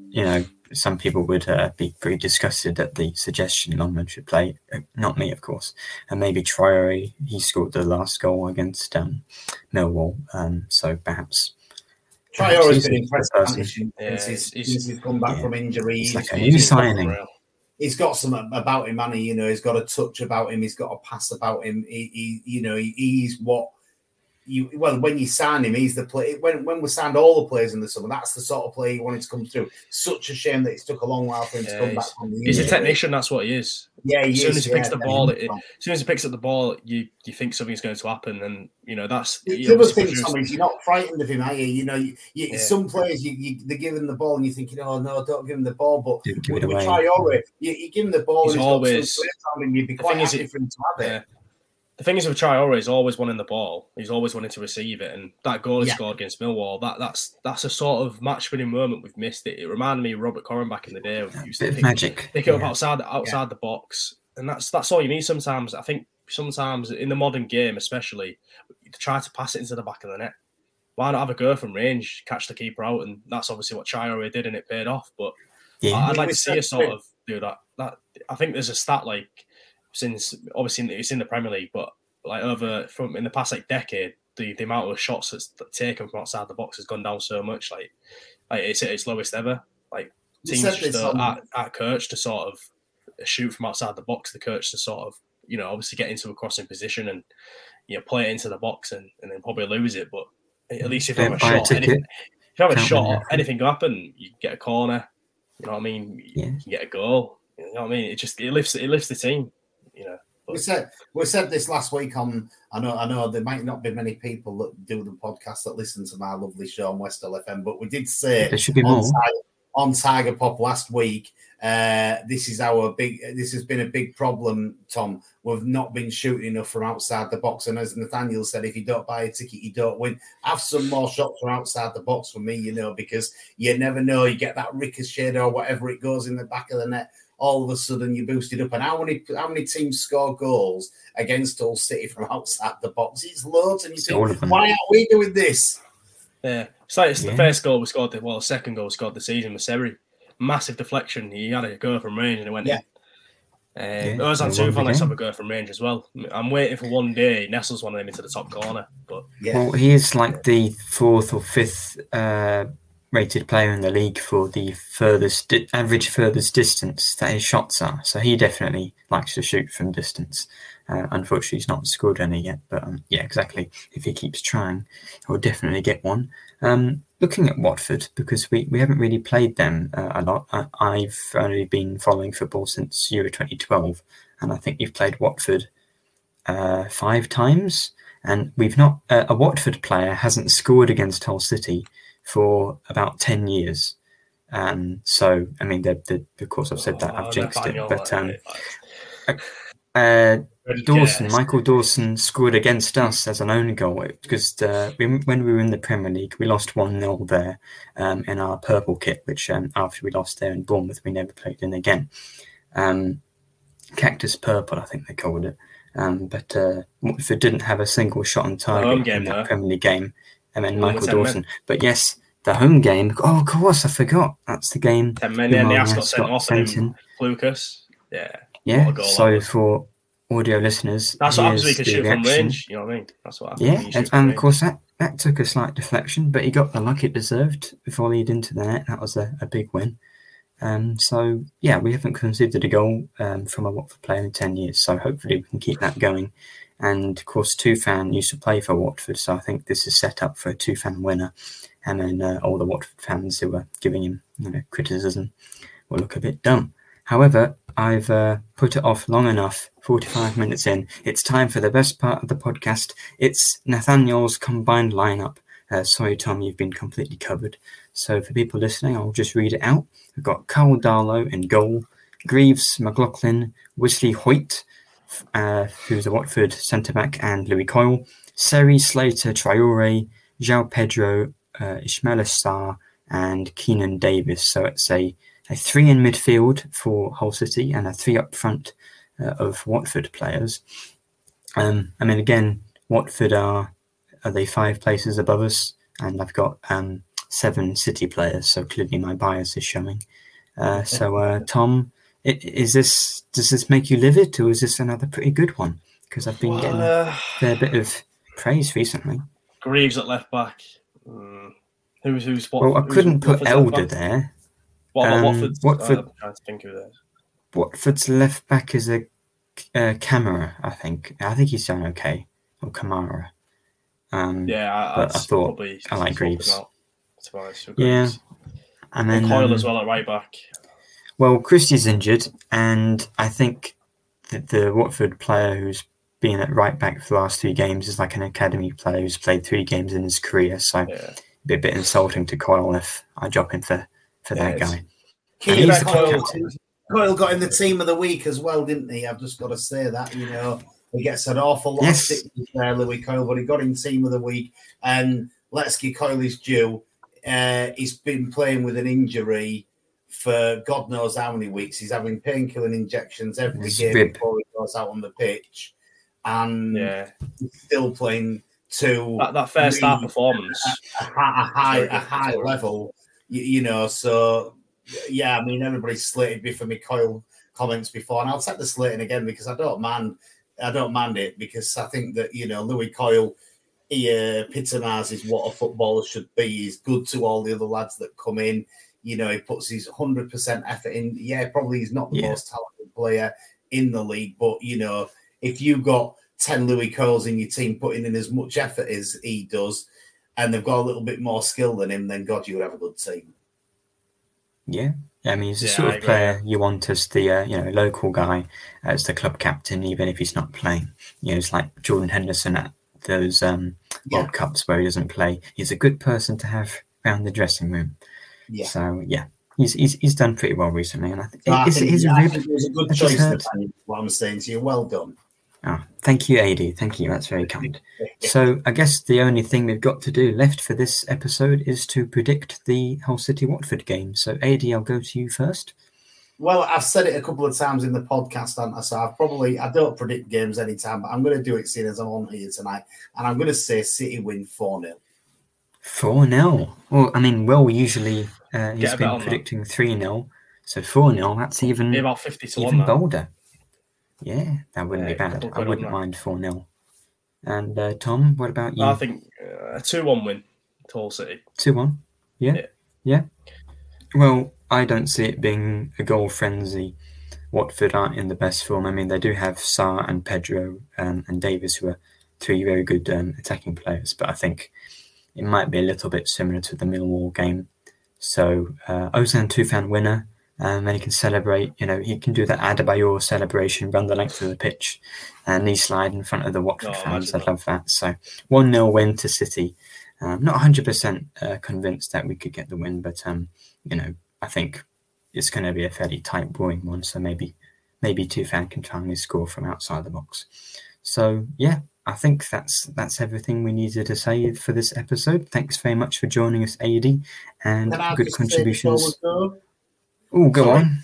some people would be pretty disgusted at the suggestion Longman should play, not me, of course. And maybe Traore, he scored the last goal against Millwall, so perhaps. Traore's been impressive since he's come back from injury. It's like a new signing. He's got something about him, man. He's got a touch about him. He's got a pass about him. He's what. When you sign him, he's the play. When we signed all the players in the summer, that's the sort of player he wanted to come through. Such a shame that it's took a long while for him to come back from the injury. He's a technician. That's what he is. Yeah, as soon as he picks the ball, as soon as he picks up the ball, you think something's going to happen, and that's the other thing. You're not frightened of him, are you? Some players they're giving the ball, and you're thinking, oh no, don't give him the ball. But with Traore, you give him the ball, and always. You'd be quite happy for him to have it. The thing is with Traore, he's always wanting the ball. He's always wanting to receive it. And that goal he scored against Millwall, that's a sort of match-winning moment we've missed. It reminded me of Robert Corrin back in the day. Magic. Pick it up outside the box. And that's all you need sometimes. I think sometimes in the modern game especially, you try to pass it into the back of the net. Why not have a go from range, catch the keeper out? And that's obviously what Traore did, and it paid off. But I'd like to see us sort of do that. I think there's a stat since obviously it's in the Premier League, but in the past decade, the amount of shots that's taken from outside the box has gone down so much. It's at its lowest ever. Teams just at coach to sort of shoot from outside the box. The coach to sort of obviously get into a crossing position and play it into the box and then probably lose it. But at least if you have a shot, anything can happen. You get a corner. You know what I mean? You can get a goal. You know what I mean? It lifts the team. We said this last week on. I know there might not be many people that do the podcast that listen to my lovely show on West FM, but we did say there should be more on Tiger Pop last week. This has been a big problem, Tom. We've not been shooting enough from outside the box, and as Nathaniel said, if you don't buy a ticket, you don't win. Have some more shots from outside the box for me, because you never know. You get that ricochet or whatever, it goes in the back of the net. All of a sudden, you boosted up. And how many teams score goals against Hull City from outside the box? It's loads, and you think, why aren't we doing this? Yeah, it's the first goal we scored. The second goal we scored the season was Seri. Massive deflection. He had a go from range and it went in. Ozan Tufan likes to have a go from range as well. I'm waiting for one day he nestles one of them into the top corner. But well, he is like the 4th or 5th rated player in the league for the average furthest distance that his shots are. So he definitely likes to shoot from distance. Unfortunately, he's not scored any yet. But exactly. If he keeps trying, he'll definitely get one. Looking at Watford, because we haven't really played them a lot. I've only been following football since Euro 2012, and I think you've played Watford 5 times, and we've not. A Watford player hasn't scored against Hull City for about 10 years. So, I mean, of course, I've said that, I've jinxed it, but Michael Dawson scored against us as an own goal because when we were in the Premier League, we lost 1-0 there in our purple kit, which after we lost there in Bournemouth, we never played in again. Cactus Purple, I think they called it. But Watford didn't have a single shot on target in that Premier League game. And then Michael Dawson. But yes, the home game. Oh, of course, I forgot. That's the game. 10 men, and Nias got sent off and Lucas. Yeah, so for audio listeners, that's what happens when you can shoot from range. You know what I mean? That's what happens. Yeah, and of course that took a slight deflection, but he got the luck it deserved before he lead into the net. That was a big win. So yeah, we haven't conceded a goal from a Watford player in 10 years. So hopefully we can keep that going. And of course, Tufan used to play for Watford, so I think this is set up for a Tufan winner. And then all the Watford fans who are giving him criticism will look a bit dumb. However, I've put it off long enough, 45 minutes in. It's time for the best part of the podcast. It's Nathaniel's combined lineup. Sorry, Tom, you've been completely covered. So for people listening, I'll just read it out. We've got Carl Darlow in goal, Greaves, McLaughlin, Wesley Hoyt, who's a Watford centre-back, and Louis Coyle, Seri, Slater, Traore, João Pedro, Ismail Assar, and Keenan Davis. So it's a 3 in midfield for Hull City and a 3 up front of Watford players. I mean, again, Watford are they 5 places above us, and I've got 7 City players, so clearly my bias is showing. So, Tom, does this make you livid, or is this another pretty good one? Because I've been getting a fair bit of praise recently. Greaves at left back. Who's what? Well, I couldn't put Elder there. Watford's? Watford, I'm trying to think who it is. Watford's left back is a Camara, I think. I think he's done okay. Or Kamara. I thought I like Greaves. Yeah. And then Coyle as well at right back. Well, Christie's injured, and I think the Watford player who's been at right back for the last 3 games is like an academy player who's played 3 games in his career. So it'd be a bit insulting to Coyle if I drop him for that guy. Coyle got in the team of the week as well, didn't he? I've just got to say that, he gets an awful lot of stick there, Louis Coyle, but he got in team of the week. And let's give Coyle his due. He's been playing with an injury for God knows how many weeks. He's having painkilling injections every game before he goes out on the pitch. And he's still playing to that first half performance. A high level, so I mean, everybody's slated me for my Coyle comments before, and I'll take the slating again because I don't mind it, because I think that, Louis Coyle, he epitomises what a footballer should be. He's good to all the other lads that come in. He puts his 100% effort in. Yeah, probably he's not the most talented player in the league, but, if you got 10 Louis Coles in your team putting in as much effort as he does, and they've got a little bit more skill than him, then God, you would have a good team. Yeah. I mean, he's the sort of player you want as the local guy, as the club captain, even if he's not playing. It's like Jordan Henderson at those World Cups where he doesn't play. He's a good person to have around the dressing room. Yeah. So he's done pretty well recently, and I think it was a good choice. Nathaniel, what I'm saying to you, well done. Oh, thank you, AD. Thank you. That's very kind. So I guess the only thing we've got to do left for this episode is to predict the Hull City Watford game. So AD, I'll go to you first. Well, I've said it a couple of times in the podcast, haven't I? So I don't predict games anytime, but I'm going to do it seeing as I'm on here tonight. And I'm going to say City win 4-0. 4-0? Well, I mean, Will usually he's been predicting 3-0. So 4-0, that's even, about 50 to even 1 bolder. Yeah, that wouldn't be bad. I wouldn't mind 4-0. And Tom, what about you? I think a 2-1 win to Hull City. 2-1? Yeah. Well, I don't see it being a goal frenzy. Watford aren't in the best form. I mean, they do have Sarr and Pedro and Davis, who are 3 very good attacking players, but I think it might be a little bit similar to the Millwall game. So, Ozan Tufan winner. And he can celebrate, he can do that Adebayor celebration, run the length of the pitch, and knee slide in front of the Watford fans. I love that. So 1-0 win to City. Not 100% convinced that we could get the win, but, I think it's going to be a fairly tight, boring one. So maybe Tufan can finally score from outside the box. So, yeah, I think that's everything we needed to say for this episode. Thanks very much for joining us, AD, and good contributions. Oh, go on.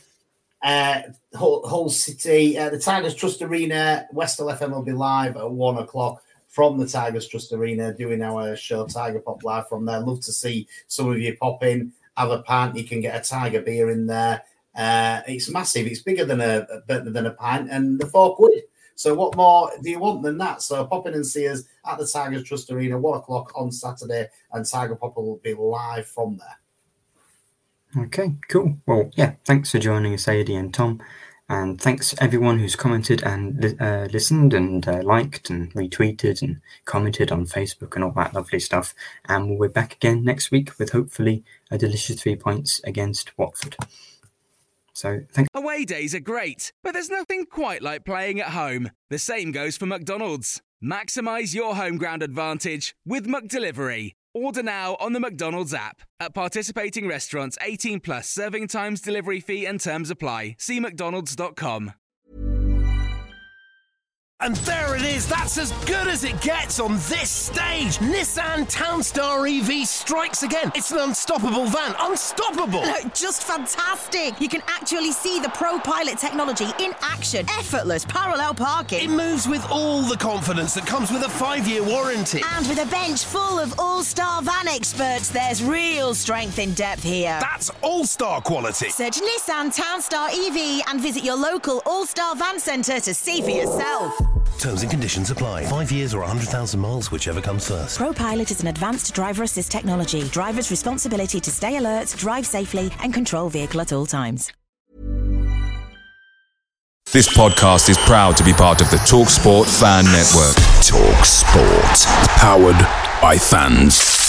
Hull City, the Tigers Trust Arena, Westall FM will be live at 1 o'clock from the Tigers Trust Arena, doing our show Tiger Pop live from there. Love to see some of you pop in, have a pint. You can get a Tiger beer in there. It's massive. It's bigger than a pint, and the £4. So what more do you want than that? So pop in and see us at the Tigers Trust Arena, 1 o'clock on Saturday, and Tiger Pop will be live from there. Okay, cool. Well, yeah, thanks for joining us, AD and Tom. And thanks everyone who's commented and listened and liked and retweeted and commented on Facebook and all that lovely stuff. And we'll be back again next week with hopefully a delicious 3 points against Watford. So thanks. Away days are great, but there's nothing quite like playing at home. The same goes for McDonald's. Maximise your home ground advantage with McDelivery. Order now on the McDonald's app. At participating restaurants, 18 plus, serving times, delivery fee and terms apply. See mcdonalds.com. And there it is, that's as good as it gets on this stage. Nissan Townstar EV strikes again. It's an unstoppable van, unstoppable. Just fantastic. You can actually see the ProPilot technology in action. Effortless parallel parking. It moves with all the confidence that comes with a 5-year warranty. And with a bench full of all-star van experts, there's real strength in depth here. That's all-star quality. Search Nissan Townstar EV and visit your local all-star van centre to see for yourself. Terms and conditions apply. 5 years or 100,000 miles, whichever comes first. ProPilot is an advanced driver assist technology. Driver's responsibility to stay alert, drive safely, and control vehicle at all times. This podcast is proud to be part of the TalkSport Fan Network. TalkSport. Powered by fans.